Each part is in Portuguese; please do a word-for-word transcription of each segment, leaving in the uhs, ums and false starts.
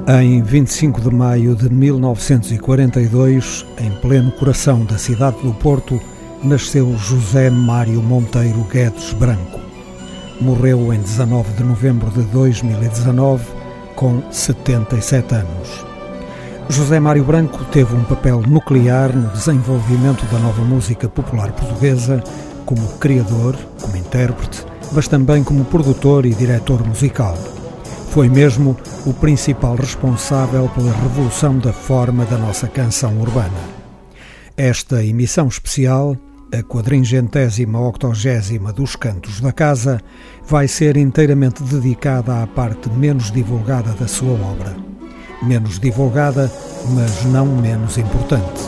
Em vinte e cinco de maio de mil novecentos e quarenta e dois, em pleno coração da cidade do Porto, nasceu José Mário Monteiro Guedes Branco. Morreu em dezanove de novembro de dois mil e dezanove, com setenta e sete anos. José Mário Branco teve um papel nuclear no desenvolvimento da nova música popular portuguesa, como criador, como intérprete, mas também como produtor e diretor musical. Foi mesmo o principal responsável pela revolução da forma da nossa canção urbana. Esta emissão especial, a quadringentésima octogésima dos Cantos da Casa, vai ser inteiramente dedicada à parte menos divulgada da sua obra. Menos divulgada, mas não menos importante.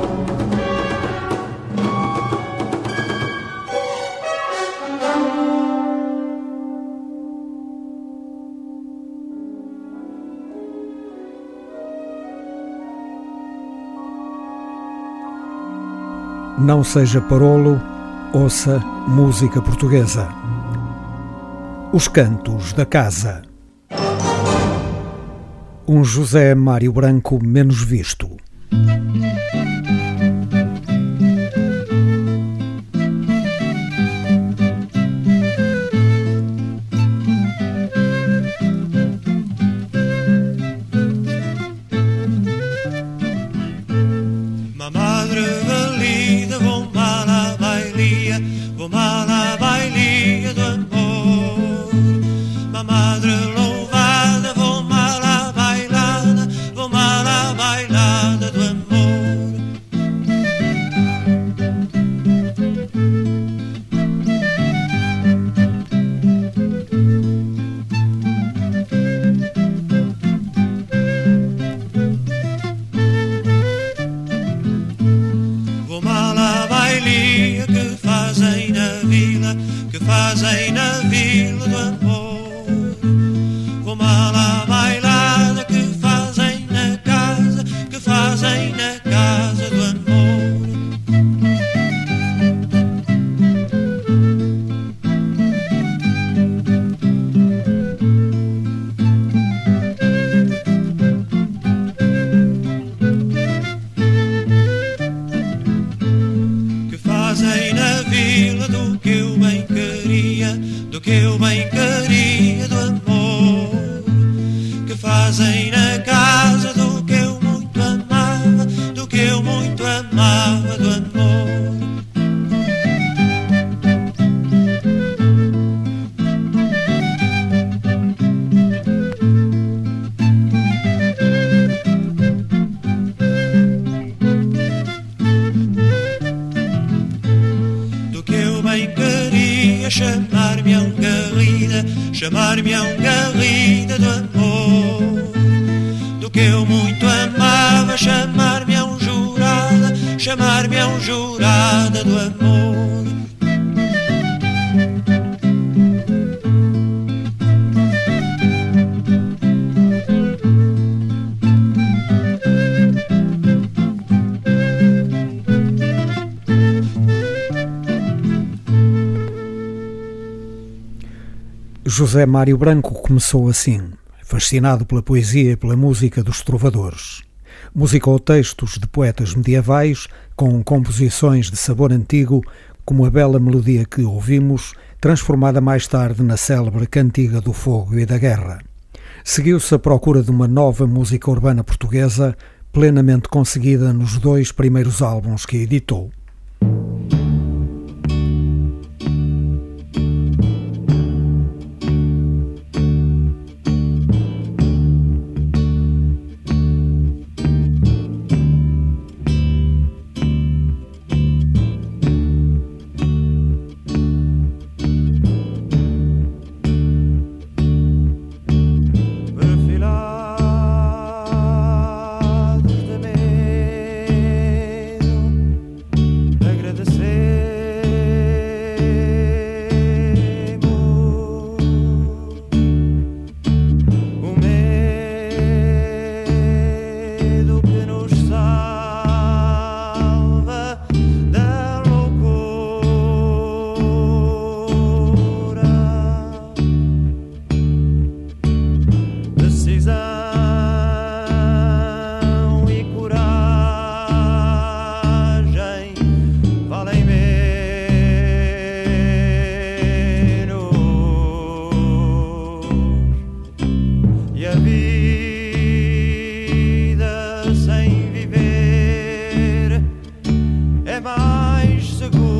Não seja parolo, ouça música portuguesa. Os Cantos da Casa. Um José Mário Branco menos visto. José Mário Branco começou assim, fascinado pela poesia e pela música dos trovadores. Musicou textos de poetas medievais com composições de sabor antigo, como a bela melodia que ouvimos, transformada mais tarde na célebre Cantiga do Fogo e da Guerra. Seguiu-se a procura de uma nova música urbana portuguesa, plenamente conseguida nos dois primeiros álbuns que editou. Perfilados de medo E a vida sem viver é mais segura.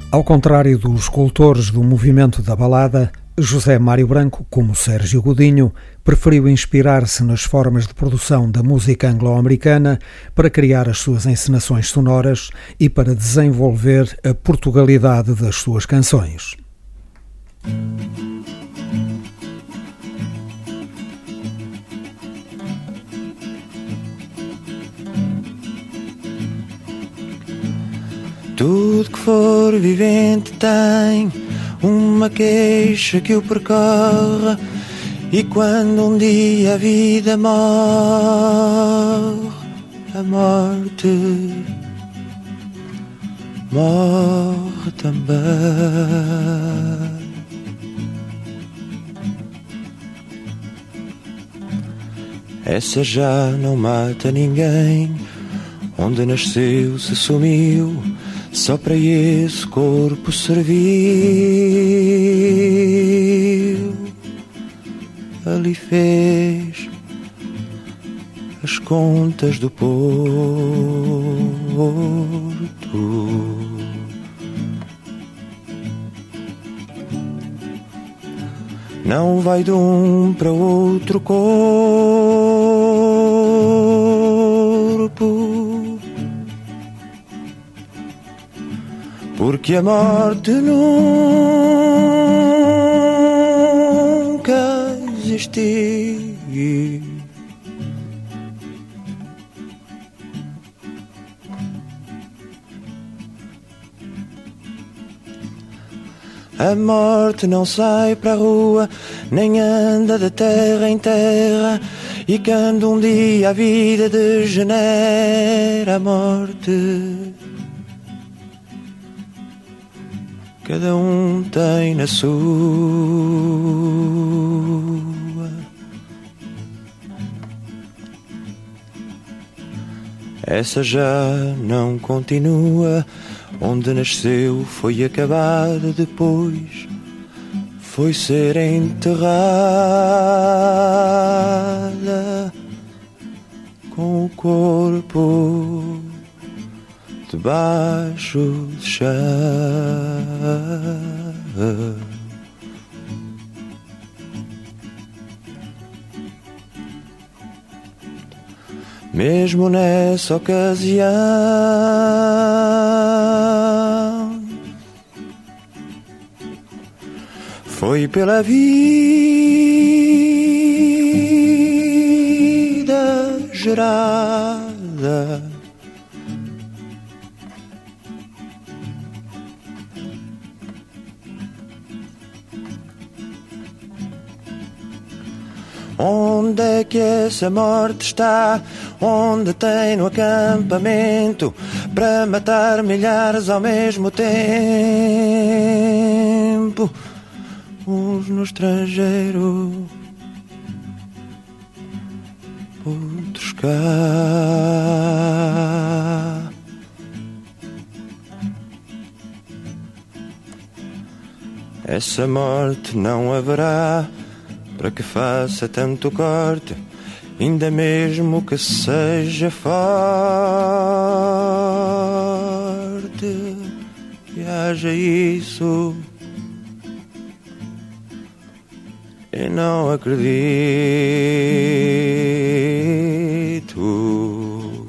Ao contrário dos escultores do movimento da balada, José Mário Branco, como Sérgio Godinho, preferiu inspirar-se nas formas de produção da música anglo-americana para criar as suas encenações sonoras e para desenvolver a portugalidade das suas canções. Tudo que for vivente tem uma queixa que o percorre, e quando um dia a vida morre, a morte morre também. Essa já não mata ninguém, onde nasceu se sumiu, só para esse corpo serviu. Ali fez as contas do porto. Não vai de um para outro corpo, porque a morte nunca existiu. A morte não sai para a rua, nem anda de terra em terra, e quando um dia a vida degenera, a morte cada um tem na sua. Essa já não continua, onde nasceu foi acabado, depois foi ser enterrada com o corpo debaixo do chão. Mesmo nessa ocasião, foi pela vida gerada, onde é que essa morte está? Onde tem no acampamento para matar milhares ao mesmo tempo? Uns no estrangeiro, outros cá. Essa morte não haverá para que faça tanto corte, ainda mesmo que seja forte, que haja isso. Eu não acredito.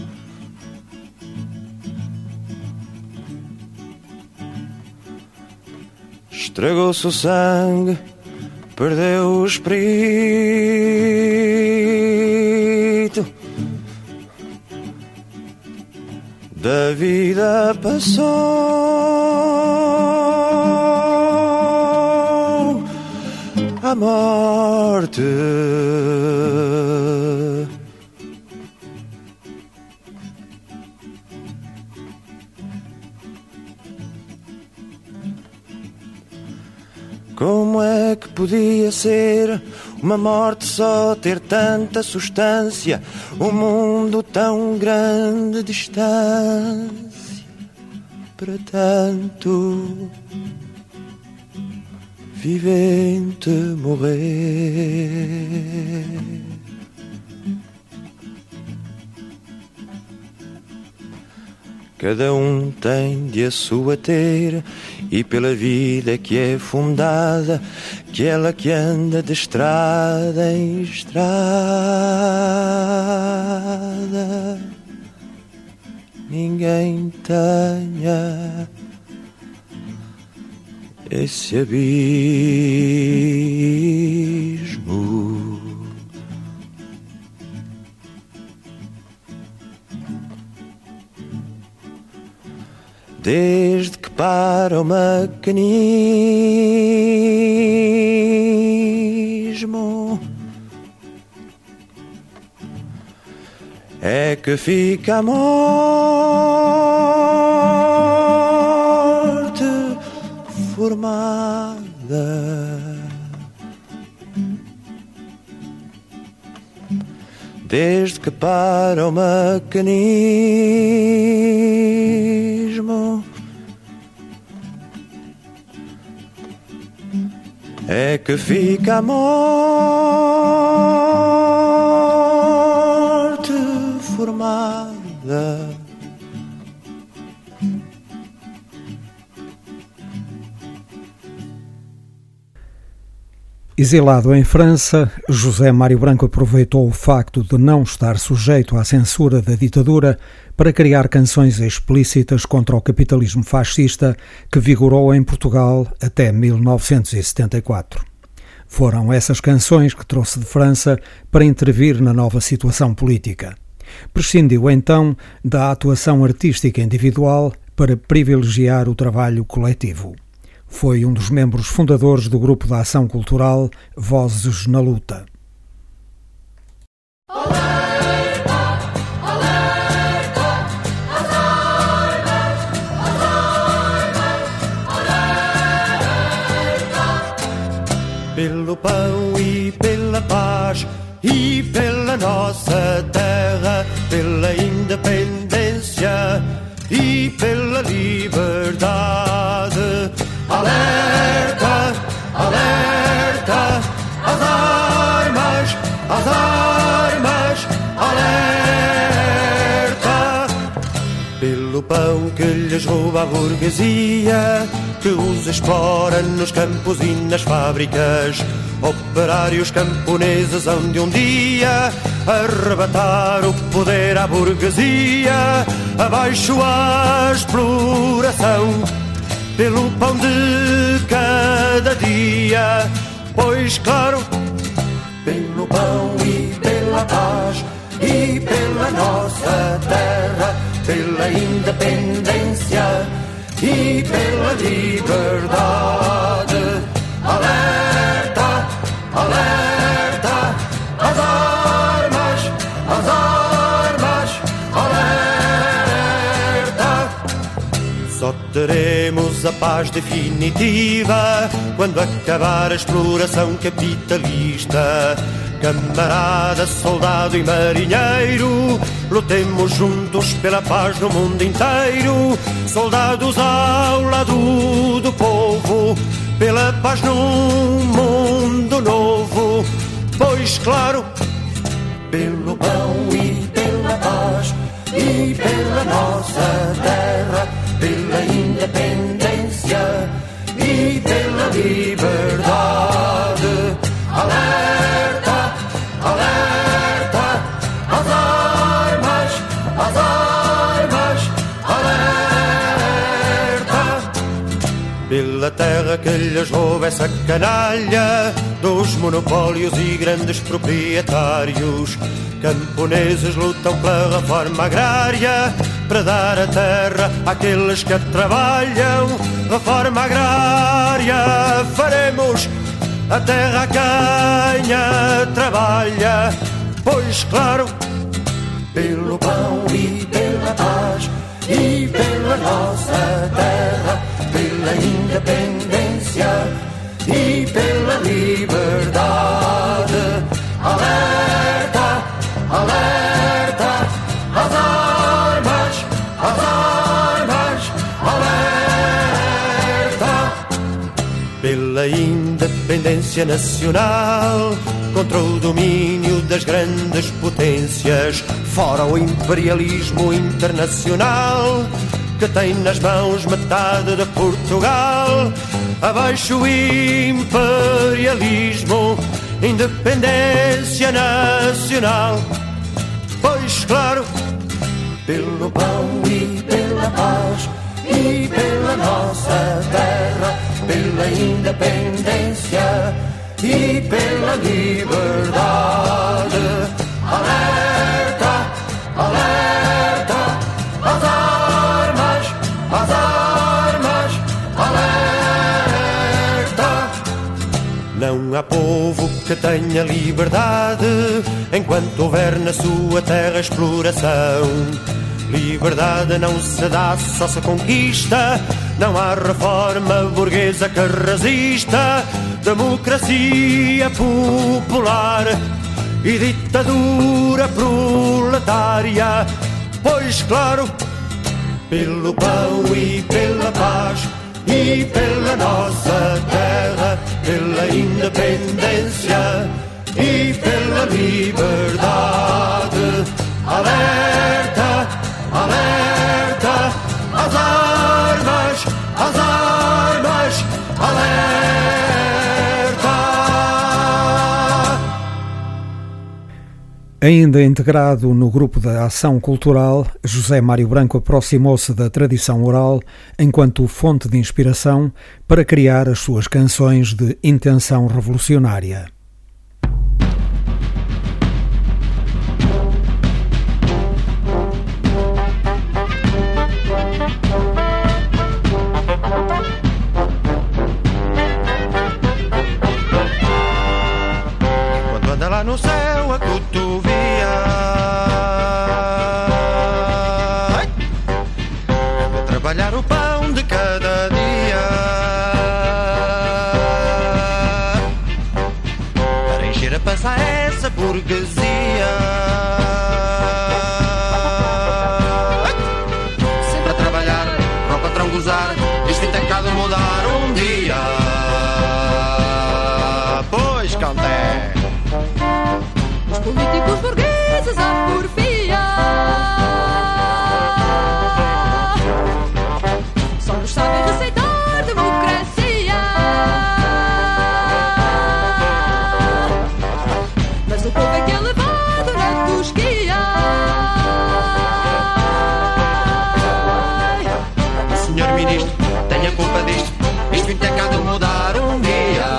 Estragou-se o sangue, perdeu o espírito, da vida passou a morte. Como é que podia ser uma morte só ter tanta substância? Um mundo tão grande distância para tanto vivente morrer. Cada um tem de a sua ter, e pela vida que é fundada, que ela que anda de estrada em estrada, ninguém tenha esse abismo. Desde que para o mecanismo é que fica a morte formada. Desde que para o mecanismo é que fica a morte formada. Exilado em França, José Mário Branco aproveitou o facto de não estar sujeito à censura da ditadura para criar canções explícitas contra o capitalismo fascista que vigorou em Portugal até mil novecentos e setenta e quatro. Foram essas canções que trouxe de França para intervir na nova situação política. Prescindiu então da atuação artística individual para privilegiar o trabalho coletivo. Foi um dos membros fundadores do grupo de ação cultural Vozes na Luta. Alerta, alerta, as armas, as armas, alerta. Pelo pão e pela paz e pela nossa terra, pela independência e pela liberdade. Alerta, alerta, as armas, as armas, alerta. Pelo pão que lhes rouba a burguesia, que os explora nos campos e nas fábricas, operários camponeses hão de um dia arrebatar o poder à burguesia, abaixo a exploração. Pelo pão de cada dia, pois claro, pelo pão e pela paz e pela nossa terra, pela independência e pela liberdade. Alerta, alerta, as armas, as armas, alerta. Só teremos a paz definitiva quando acabar a exploração capitalista. Camarada, soldado e marinheiro, lutemos juntos pela paz no mundo inteiro. Soldados ao lado do povo, pela paz num mundo novo. Pois claro, pelo pão e pela paz e pela nossa terra, pela independência e pela liberdade. Alerta, alerta, as armas, as armas, alerta. Pela terra que lhes rouba essa canalha dos monopólios e grandes proprietários. Camponeses lutam pela reforma agrária para dar a terra àqueles que a trabalham. Reforma agrária faremos, a terra a quem a trabalha. Pois claro, pelo pão e pela paz e pela nossa terra, pela independência e pela liberdade. Alerta, alerta, as armas, as armas, alerta. Pela independência nacional, contra o domínio das grandes potências, fora o imperialismo internacional. que tem nas mãos metade de Portugal. Abaixo o imperialismo, independência nacional. Pois claro, pelo pão e pela paz e pela nossa terra, pela independência e pela liberdade. Alerta, alerta, às armas, às armas, alerta. Não há povo que tenha liberdade enquanto houver na sua terra exploração. Liberdade não se dá, só se conquista. Não há reforma burguesa que resista. Democracia popular e ditadura proletária. Pois claro, pelo pão e pela paz e pela nossa terra, pela independência e pela liberdade. Alerta, alerta, às armas, às armas, alerta. Ainda integrado no grupo da Ação Cultural, José Mário Branco aproximou-se da tradição oral enquanto fonte de inspiração para criar as suas canções de intenção revolucionária. Quando anda lá no céu a cotovia, anda a trabalhar o pão de cada dia, para encher a pança a essa burguesia. Sempre a trabalhar para o patrão gozar, isto tem cá de mudar um dia. Pois canté. Os políticos burgueses à porfia só nos sabem receitar democracia. Mas o povo é que é levado na tosquia. Senhor Ministro, tenha culpa disto, isto vim ter cá de mudar um dia.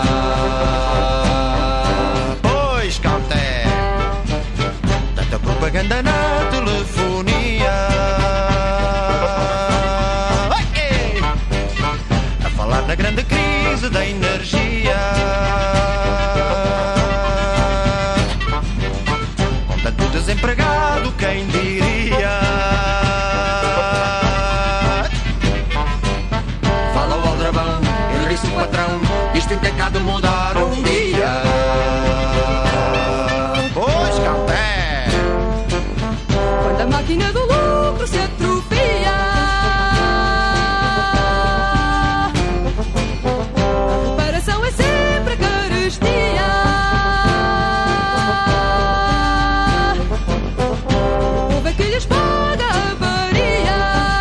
Pois canté. Propaganda na telefonia, a falar na grande crise da energia, com tanto desempregado, quem diria? Fala o aldrabão, ele disse o patrão, isto tem pecado mudar um dia. Pois canté. A máquina do lucro se atrofia, a reparação é sempre a carestia. O povo é que lhes paga a avaria.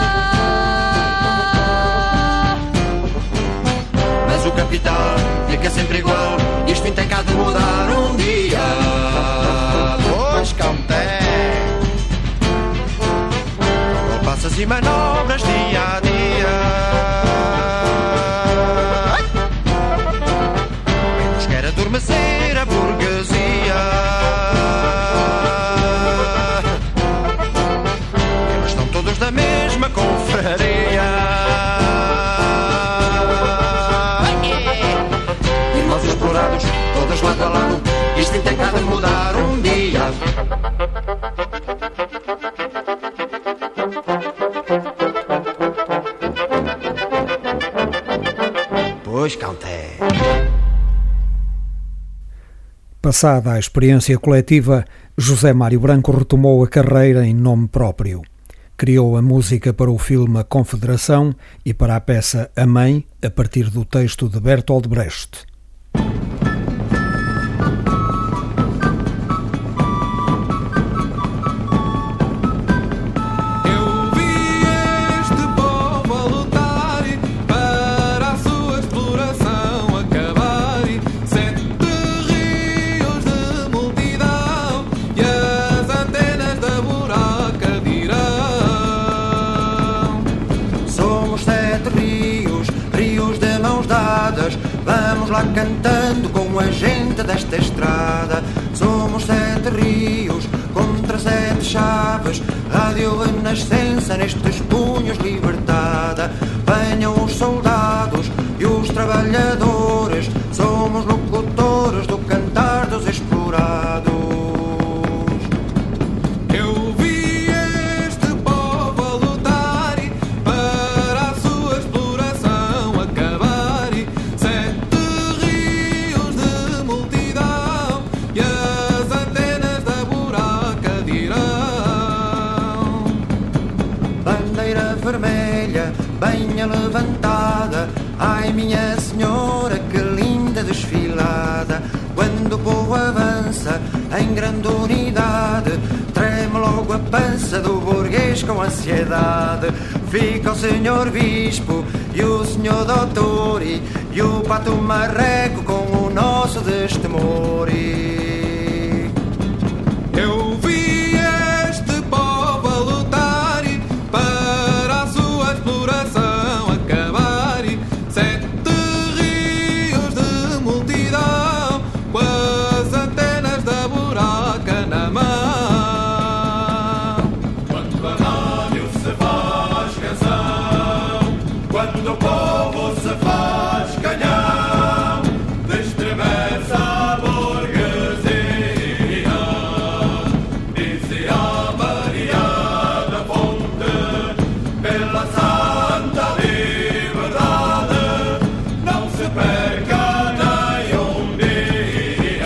Mas o capital fica sempre igual, isto tem cá de mudar um dia. Pois canté. Passas e manobras dia a dia, menos quer adormecer a burguesia. Eles estão todos da mesma confraria. Irmãos explorados, todos lado a lado, isto tem cá de mudar um dia. Pois canté. Passada a experiência coletiva, José Mário Branco retomou a carreira em nome próprio. Criou a música para o filme A Confederação e para a peça A Mãe, a partir do texto de Bertolt Brecht. Eu vi este povo vá cantando com a gente desta estrada. Somos sete rios contra sete chaves, Rádio Renascença nestes punhos libertada. Venham os soldados e os trabalhadores, somos locutores do cantar dos explorados. Eu vi este povo a lutar para a sua exploração acabar. Sete rios de multidão e as antenas da buraca dirão. Bandeira vermelha, bem levantada, ai minha senhora, que linda desfilada. Quando o povo avança em grande unidade, treme logo a pança do burguês com ansiedade. Fica o senhor bispo e o senhor doutor e, e o pato marreco com o nosso destemor. Eu vi este povo a lutar para a sua exploração acabar. Sete rios de multidão com as antenas da buraca na mão. Quando a rádio se faz canção, quando o povo se faz canhão, destremece a burguesia. Dizia Maria da Fonte, pela santa liberdade, não se perca nem um dia.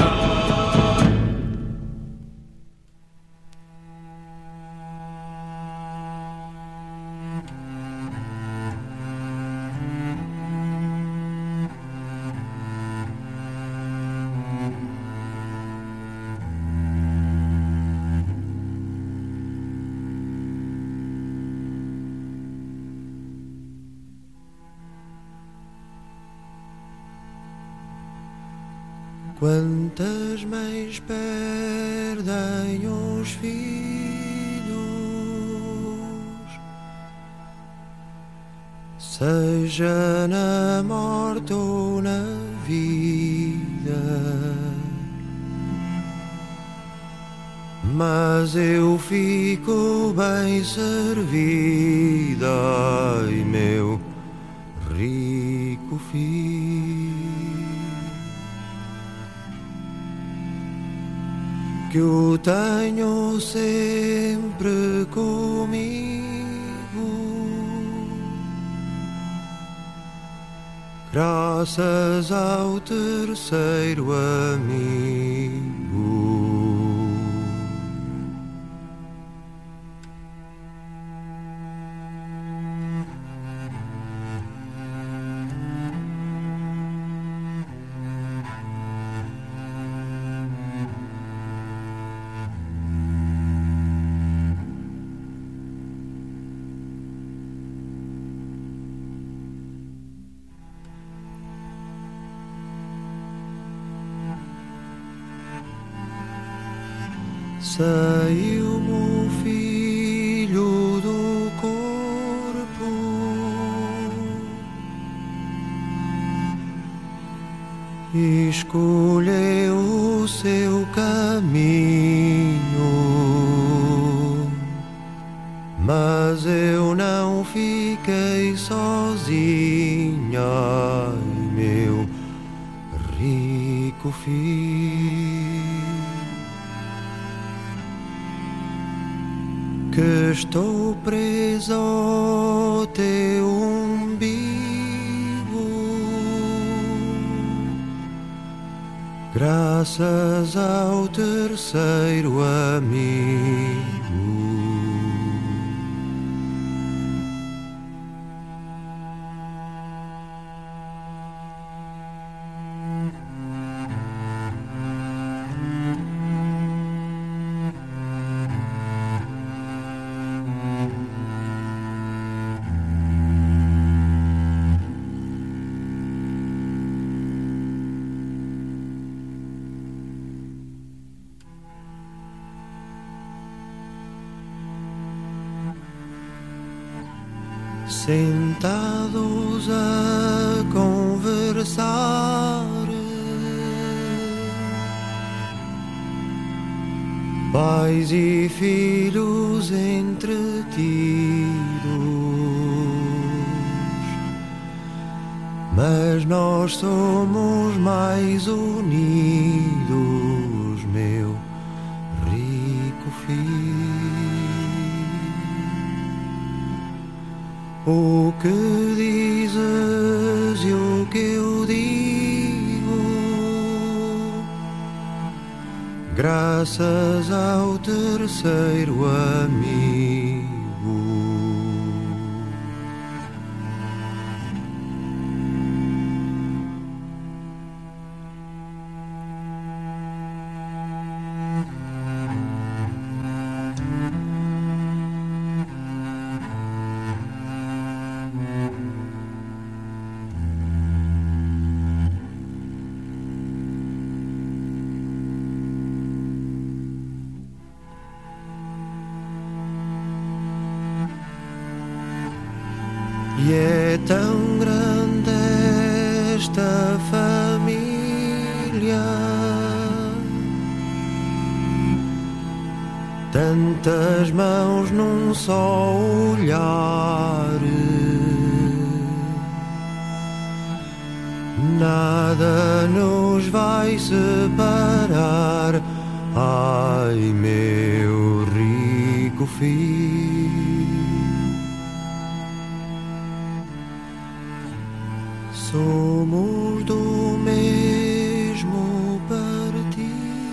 Quantas mães perdem os filhos, seja na morte ou na vida, mas eu fico bem servida, ai meu rico filho, que eu tenho sempre comigo, graças ao terceiro amigo. Saiu-me o filho do corpo, e escolheu o seu caminho, mas eu não fiquei sozinha, ai, meu rico filho, que estou preso ao teu umbigo, graças ao terceiro amigo. Sentados a conversar, pais e filhos entretidos, mas nós somos mais unidos, meu rico filho. O que dizes e o que eu digo, graças ao terceiro amigo. E é tão grande esta família, tantas mãos num só olhar, nada nos vai separar, ai meu rico filho. Somos do mesmo partido,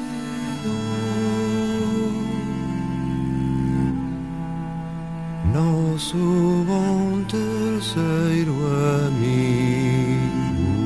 nosso bom terceiro amigo.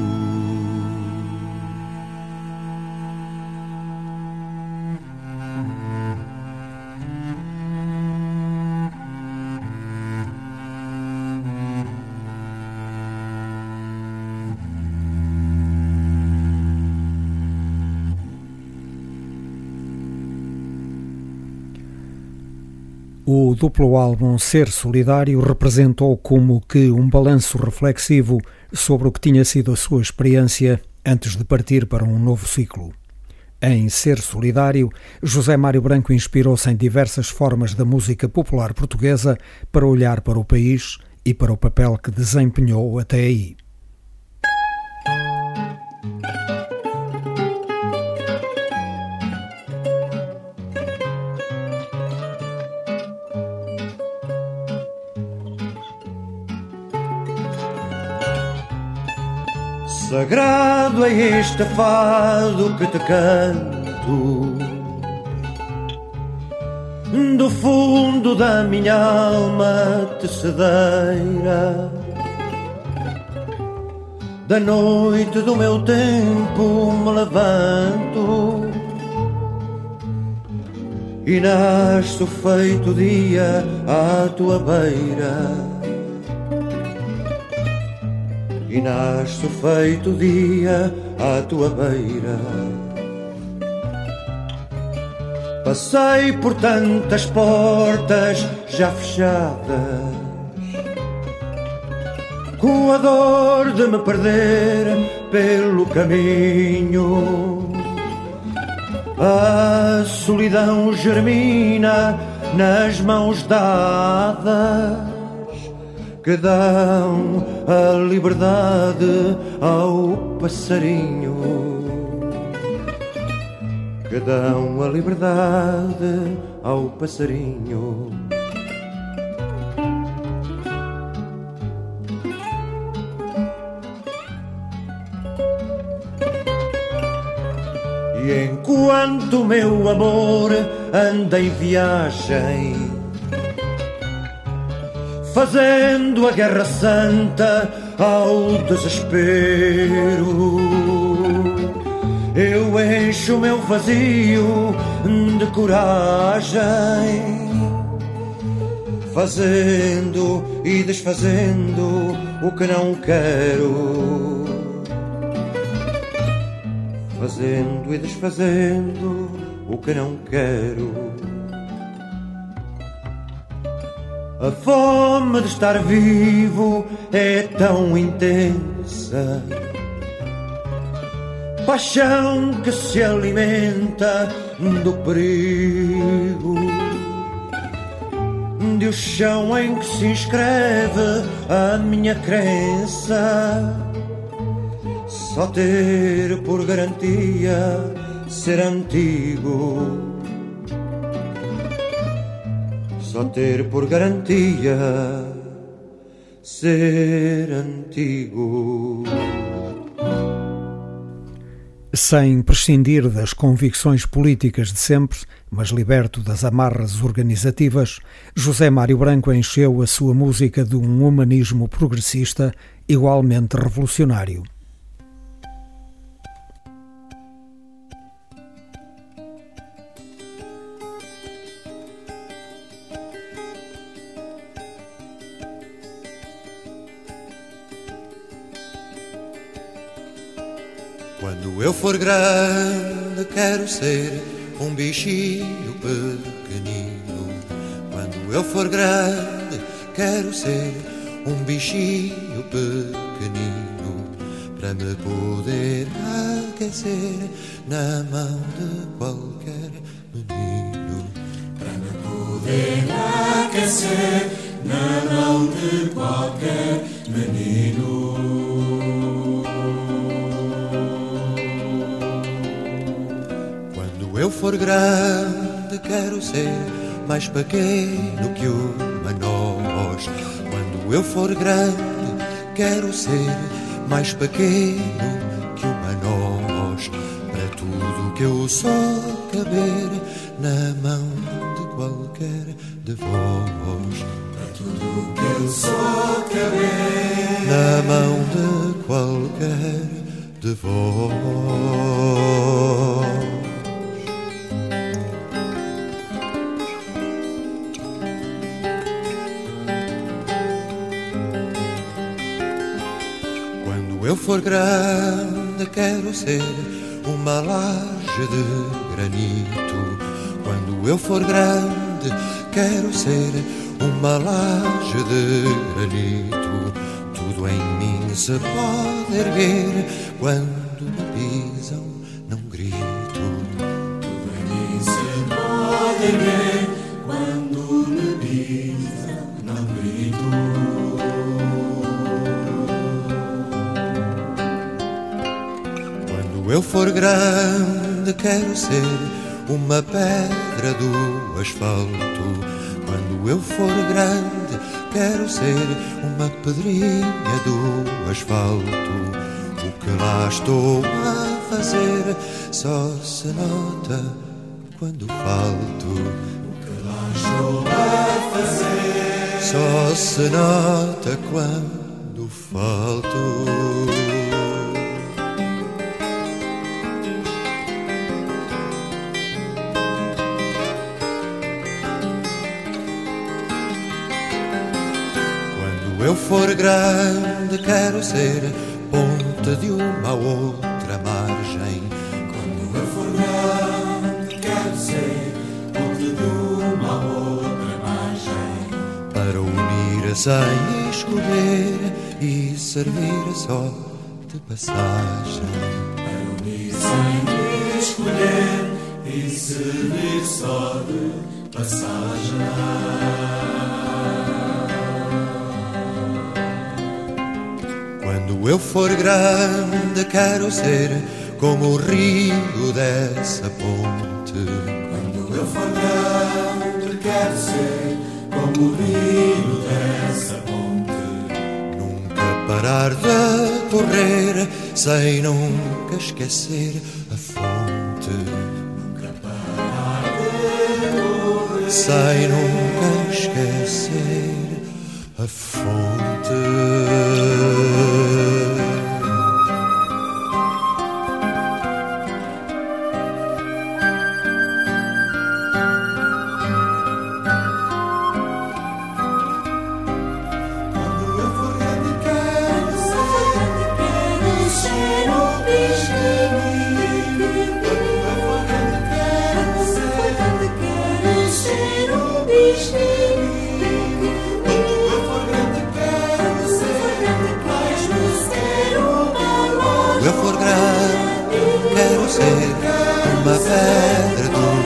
O duplo álbum Ser Solidário representou como que um balanço reflexivo sobre o que tinha sido a sua experiência antes de partir para um novo ciclo. Em Ser Solidário, José Mário Branco inspirou-se em diversas formas da música popular portuguesa para olhar para o país e para o papel que desempenhou até aí. Sagrado é este fado que te canto, do fundo da minha alma tecedeira, da noite do meu tempo me levanto e nasce feito dia à tua beira. E nasce feito dia à tua beira. Passei por tantas portas já fechadas, com a dor de me perder pelo caminho. A solidão germina nas mãos dadas que dão a liberdade ao passarinho, que dão a liberdade ao passarinho. E enquanto o meu amor anda em viagem, fazendo a guerra santa ao desespero, eu encho o meu vazio de coragem, fazendo e desfazendo o que não quero, fazendo e desfazendo o que não quero. A fome de estar vivo é tão intensa, paixão que se alimenta do perigo, de o chão em que se inscreve a minha crença, só ter por garantia ser antigo, só ter por garantia ser antigo. Sem prescindir das convicções políticas de sempre, mas liberto das amarras organizativas, José Mário Branco encheu a sua música de um humanismo progressista igualmente revolucionário. Quando eu for grande quero ser um bichinho pequenino. Quando eu for grande quero ser um bichinho pequenino, para me poder aquecer na mão de qualquer menino. Para me poder aquecer na mão de qualquer menino. Quando eu for grande quero ser mais pequeno que uma noz. Quando eu for grande quero ser mais pequeno que uma noz, para tudo que eu sou caber na mão de qualquer de vós. Para tudo que eu sou caber na mão de qualquer de vós. Quando eu for grande quero ser uma laje de granito. Quando eu for grande quero ser uma laje de granito. Tudo em mim se pode erguer, quando me pisam não grito. Tudo em mim se pode erguer, quando me pisam não grito. Quando eu for grande quero ser uma pedra do asfalto. Quando eu for grande quero ser uma pedrinha do asfalto. O que lá estou a fazer só se nota quando falto. O que lá estou a fazer só se nota quando falto. Quando eu for grande quero ser ponte de uma outra margem. Quando eu for grande quero ser ponte de uma outra margem, para unir sem escolher e servir só de passagem. Para unir sem escolher e servir só de passagem. Quando eu for grande quero ser como o rio dessa ponte. Quando eu for grande quero ser como o rio dessa ponte. Nunca parar de correr sem nunca esquecer a fonte. Nunca parar de correr sem nunca esquecer a fonte. Eu for grande, quero ser uma pedra do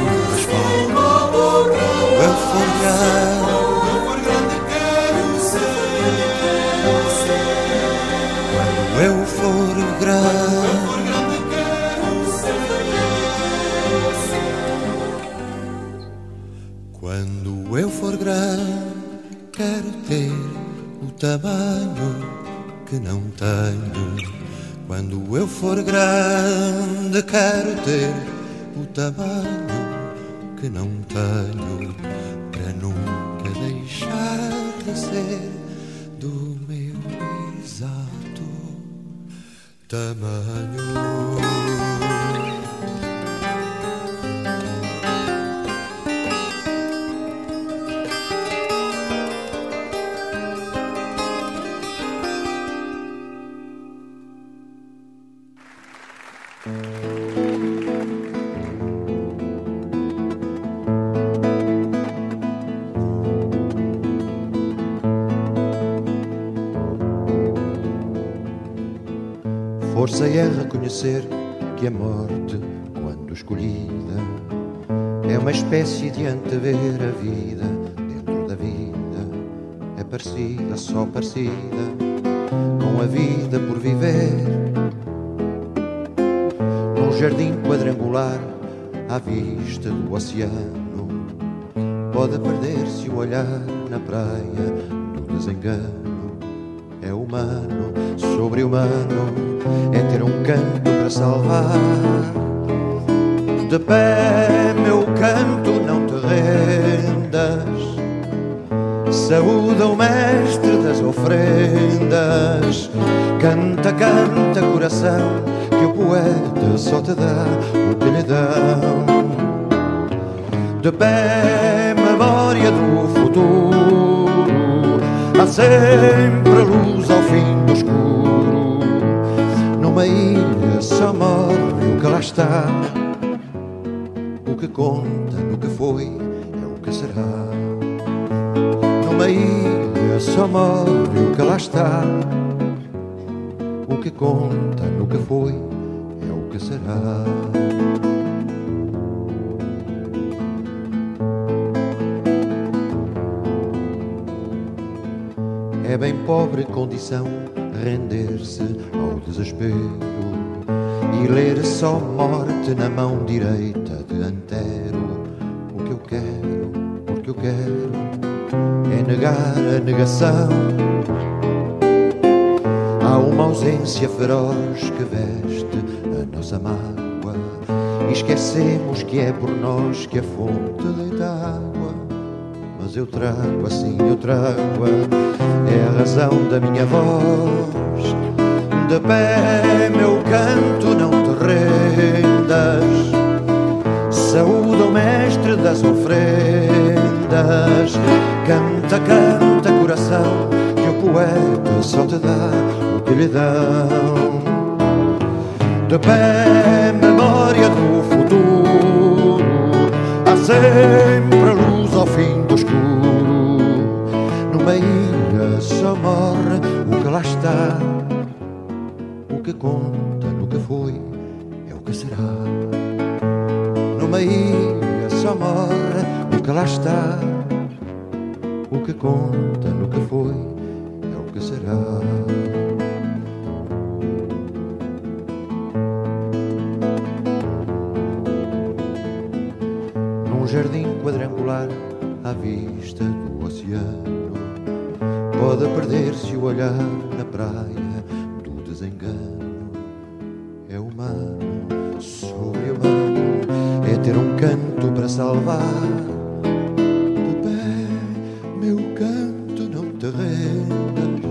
Quando eu for grande, quero ter o tamanho que não tenho. Quando eu for grande, quero ter o tamanho que não tenho, para nunca deixar de ser do meu exato tamanho. Força é reconhecer que a morte, quando escolhida, é uma espécie de antever a vida dentro da vida. É parecida, só parecida, com a vida por viver. Num jardim quadrangular, à vista do oceano, pode perder-se o olhar na praia do desengano. É humano, sobre-humano, é ter um canto para salvar. De pé, meu canto, não te rendas. Saúda o mestre das ofrendas. Canta, canta, coração, que o poeta só te dá o que lhe dão. De pé, memória do futuro, há sempre luz ao fim do escuro. Numa ilha só morre o que lá está. O que conta no que foi é o que será. Numa ilha só morre o que lá está. O que conta no que foi é o que será. É bem pobre condição render-se ao desespero e ler só morte na mão direita de Antero. O que eu quero, porque eu quero, é negar a negação. Há uma ausência feroz que veste a nossa mágoa e esquecemos que é por nós que a fonte deita água. Mas eu trago assim, eu trago-a, é a razão da minha voz. De pé, meu canto, não te rendas. Saúda o mestre das ofrendas. Canta, canta, coração, que o poeta só te dá o que lhe dão. De pé, memória do futuro, há sempre luz ao fim do escuro. Numa ilha só morre o que lá está. O que conta no que foi é o que será. Numa ilha só morre o que lá está. O que conta no que foi é o que será. Num jardim quadrangular à vista do oceano, pode perder-se o olhar na praia do desengano. É humano, sobre-humano, é ter um canto para salvar. De pé, meu canto, não te rendas.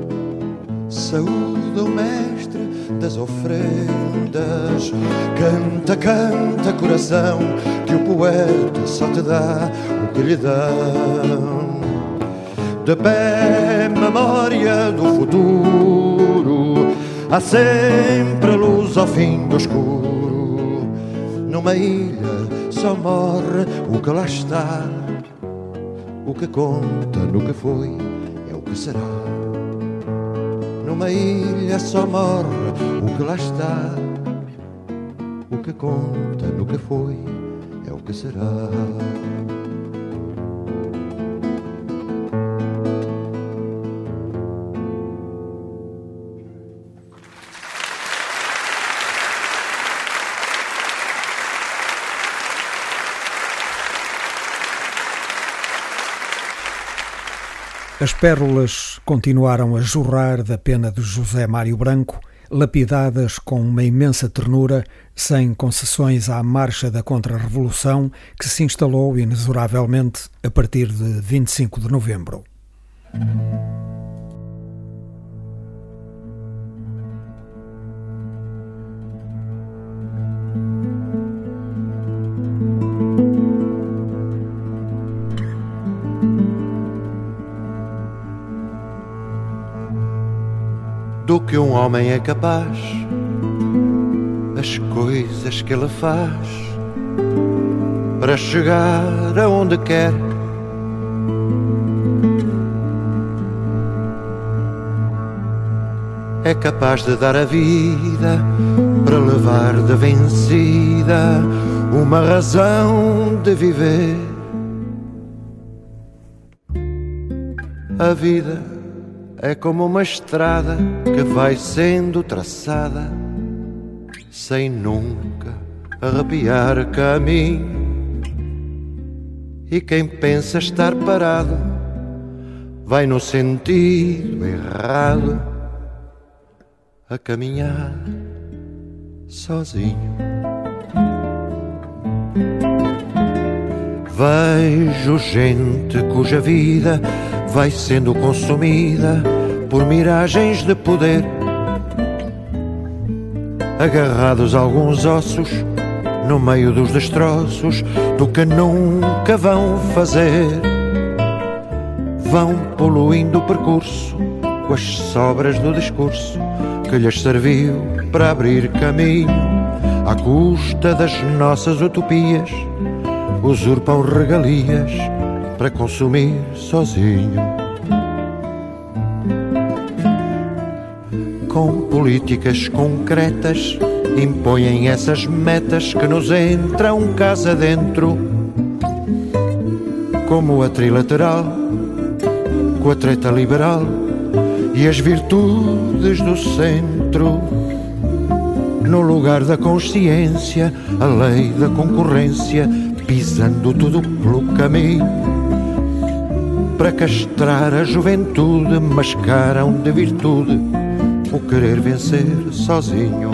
Saúda o mestre das ofrendas. Canta, canta, coração, que o poeta só te dá o que lhe dão. De pé, memória do futuro, há sempre luz ao fim do escuro. Numa ilha só morre o que lá está. O que conta no que foi é o que será. Numa ilha só morre o que lá está. O que conta no que foi é o que será. As pérolas continuaram a jorrar da pena de José Mário Branco, lapidadas com uma imensa ternura, sem concessões à marcha da Contra-Revolução que se instalou inexoravelmente a partir de vinte e cinco de novembro. Do que um homem é capaz, as coisas que ele faz para chegar aonde quer. É capaz de dar a vida para levar de vencida uma razão de viver. A vida é como uma estrada que vai sendo traçada sem nunca arrepiar caminho. E quem pensa estar parado vai no sentido errado a caminhar sozinho. Vejo gente cuja vida vai sendo consumida por miragens de poder, agarrados a alguns ossos no meio dos destroços do que nunca vão fazer. Vão poluindo o percurso com as sobras do discurso que lhes serviu para abrir caminho. À custa das nossas utopias usurpam regalias para consumir sozinho. Com políticas concretas impõem essas metas que nos entram casa dentro, como a trilateral, com a treta liberal e as virtudes do centro. No lugar da consciência, a lei da concorrência, pisando tudo pelo caminho. Para castrar a juventude, mascaram de virtude o querer vencer sozinho.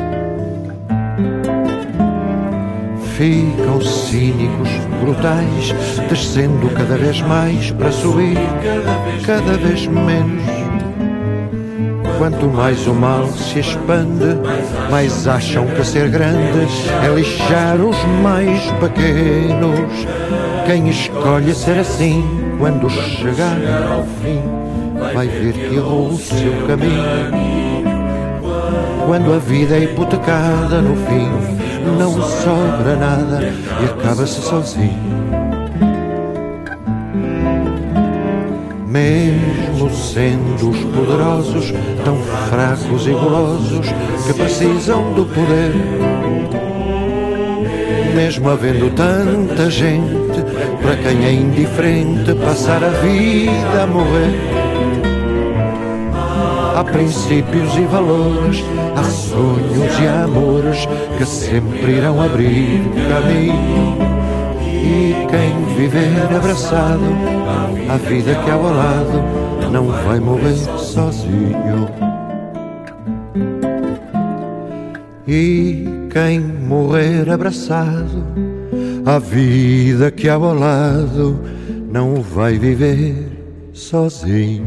Ficam cínicos, brutais, descendo cada vez mais para subir cada vez menos. Quanto mais o mal se expande, mais acham que ser grande é lixar os mais pequenos. Quem escolhe ser assim, quando chegar ao fim, vai ver que errou o seu caminho. Quando a vida é hipotecada, no fim não sobra nada e acaba-se sozinho. Mesmo sendo os poderosos tão fracos e golosos que precisam do poder, mesmo havendo tanta gente para quem é indiferente passar a vida a morrer, há princípios e valores, há sonhos e amores que sempre irão abrir caminho. E quem viver abraçado à vida que há ao lado não vai morrer sozinho. E quem morrer abraçado à vida que há ao lado não vai viver sozinho.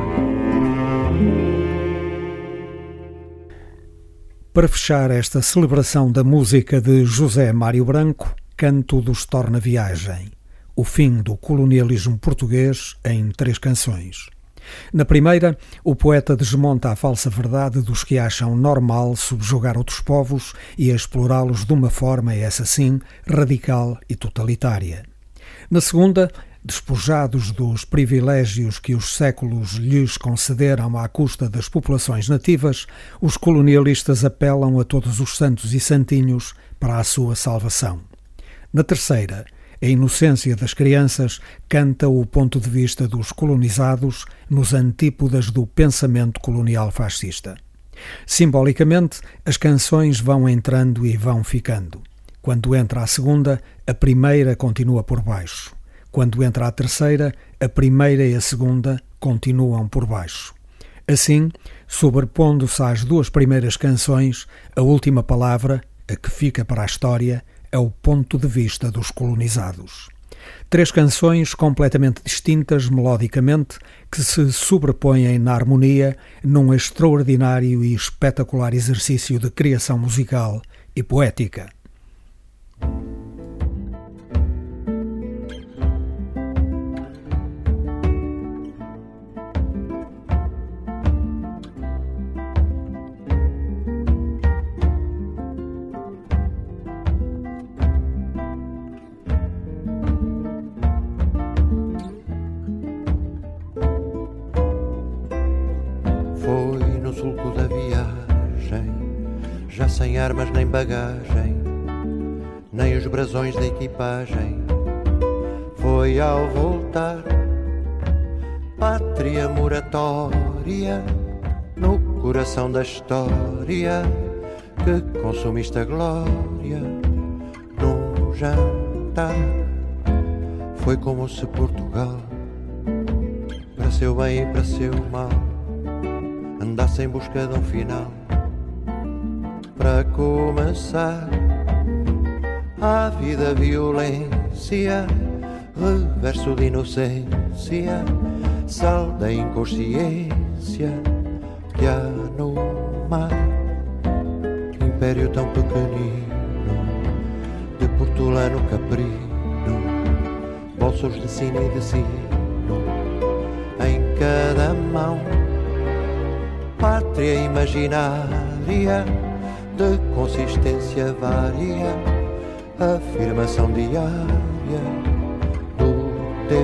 Para fechar esta celebração da música de José Mário Branco, Canto dos Torna-Viagem, o fim do colonialismo português em três canções. Na primeira, o poeta desmonta a falsa verdade dos que acham normal subjugar outros povos e explorá-los de uma forma, essa sim, radical e totalitária. Na segunda, despojados dos privilégios que os séculos lhes concederam à custa das populações nativas, os colonialistas apelam a todos os santos e santinhos para a sua salvação. Na terceira, a inocência das crianças canta o ponto de vista dos colonizados nos antípodas do pensamento colonial fascista. Simbolicamente, as canções vão entrando e vão ficando. Quando entra a segunda, a primeira continua por baixo. Quando entra a terceira, a primeira e a segunda continuam por baixo. Assim, sobrepondo-se às duas primeiras canções, a última palavra, a que fica para a história, é o ponto de vista dos colonizados. Três canções completamente distintas melodicamente que se sobrepõem na harmonia num extraordinário e espetacular exercício de criação musical e poética. Sem armas nem bagagem, nem os brasões da equipagem. Foi ao voltar, pátria moratória, no coração da história, que consumiste a glória num jantar. Foi como se Portugal, para seu bem e para seu mal, andasse em busca de um final. Para começar, a vida violência, reverso de inocência, sal da inconsciência que há no mar. Império tão pequenino, de portulano caprino, bolsos de sino e de sino, em cada mão, pátria imaginária, de consistência vária, afirmação diária do teu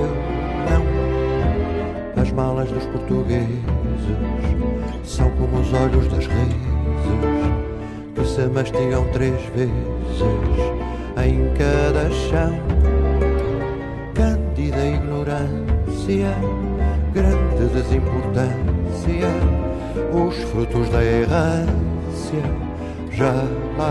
não. As malas dos portugueses são como os olhos das reses, que se mastigam três vezes em cada chão. Cândida ignorância, grande desimportância, os frutos da errância já lá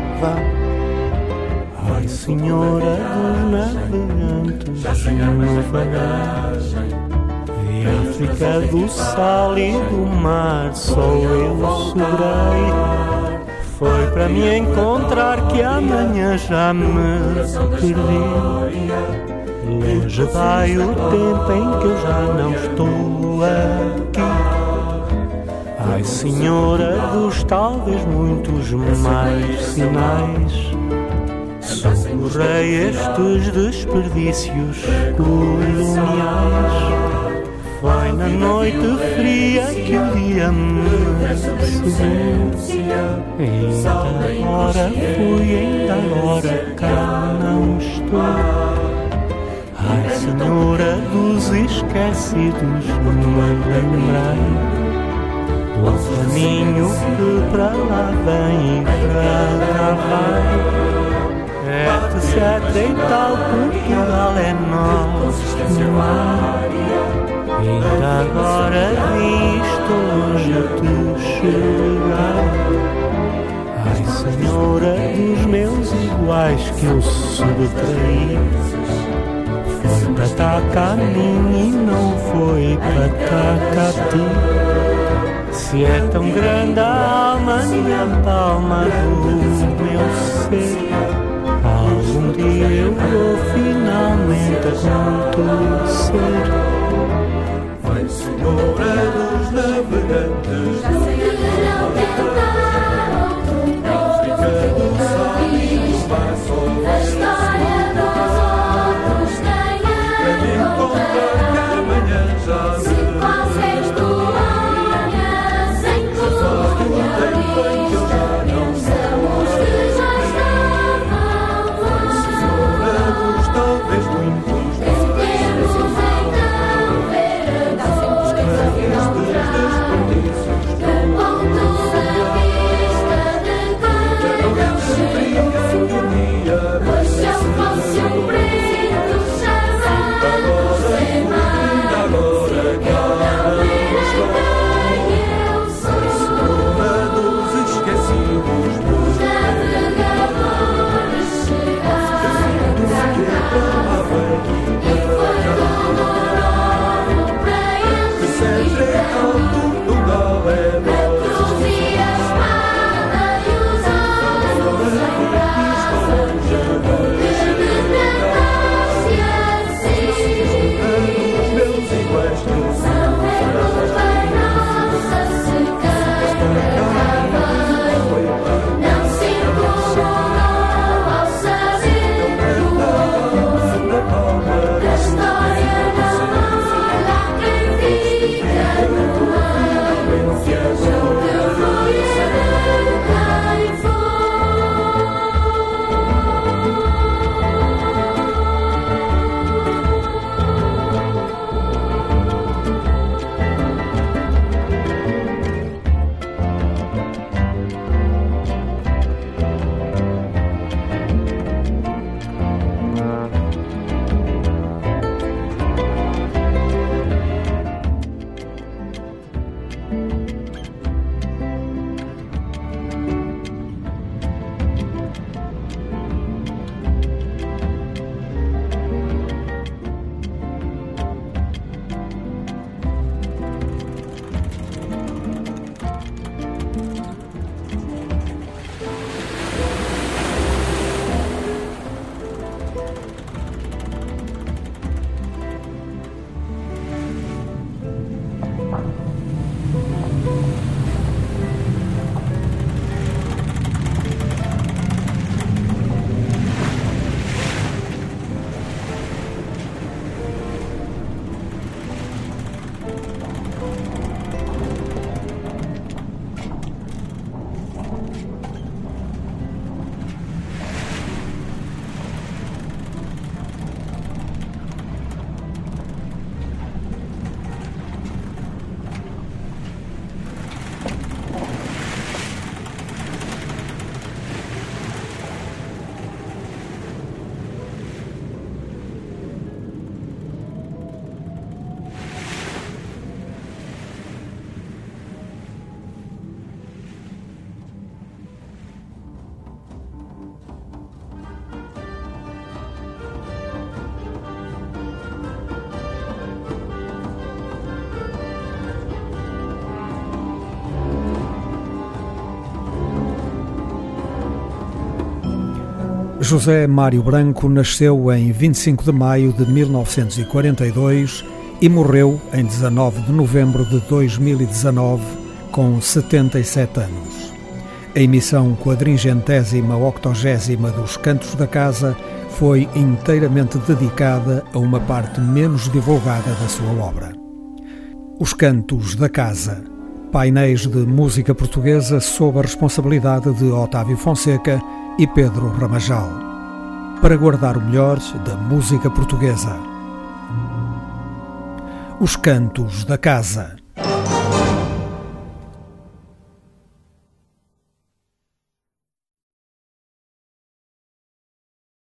vão. Ai, senhora dos navegantes, uma bagagem de África, do sal e do mar, só eu sobrei. Foi para me encontrar que amanhã já me perdi. Longe vai o tempo em que eu já não estou aqui. Ai, senhora dos talvez muitos mais sinais, socorrei estes desperdícios coloniais. Foi na noite fria que o dia me seguiu, ainda agora fui, ainda agora cá não estou. Ai, senhora dos esquecidos, me lembrei o caminho que para lá vem e para cá vai, etc e tal, Portugal é nosso mar. Ainda agora visto longe de chegar. Ai, senhora dos meus iguais que eu subtraí, foi para cá caminho e não foi para cá cá ti. Se é tão grande a alma, minha palma do meu ser, algum dia eu vou finalmente acontecer. Vai, senhora dos navegantes, Já sei que não tentar outro África do sal e do mar, só a história dos outros para me ganha encontrar que amanhã já se fazes tu talvez muitos temos então ver a estes desperdícios José Mário Branco nasceu em vinte e cinco de maio de mil novecentos e quarenta e dois e morreu em dezanove de novembro de dois mil e dezanove, com setenta e sete anos. A emissão quadringentésima octogésima dos Cantos da Casa foi inteiramente dedicada a uma parte menos divulgada da sua obra. Os Cantos da Casa, painéis de música portuguesa sob a responsabilidade de Otávio Fonseca e Pedro Ramajal, para guardar o melhor da música portuguesa. Os Cantos da Casa.